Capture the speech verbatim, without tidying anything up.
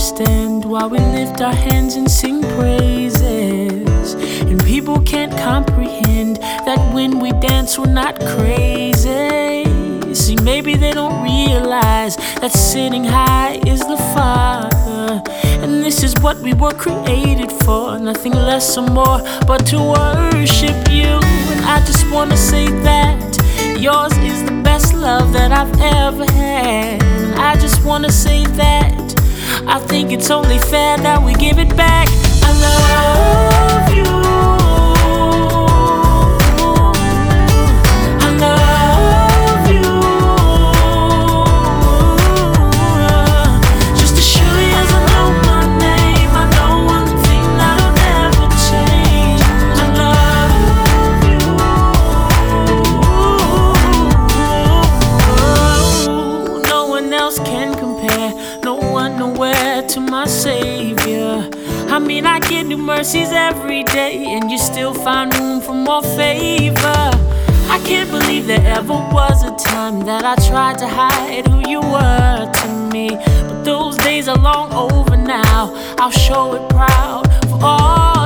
understand why we lift our hands and sing praises. And people can't comprehend that when we dance, we're not crazy. See, maybe they don't realize that sitting high is the Father. And this is what we were created for, nothing less or more but to worship you. And I just wanna say that yours is the best love that I've ever had. And I just wanna say that I think it's only fair that we give it back. I love you. I love you. Just to show you as I know my name, I know one thing that'll never change. I love you. No one else can compare, no one nowhere to my Savior. I mean, I get new mercies every day, and you still find room for more favor. I can't believe there ever was a time that I tried to hide who you were to me. But those days are long over now. I'll show it proud for all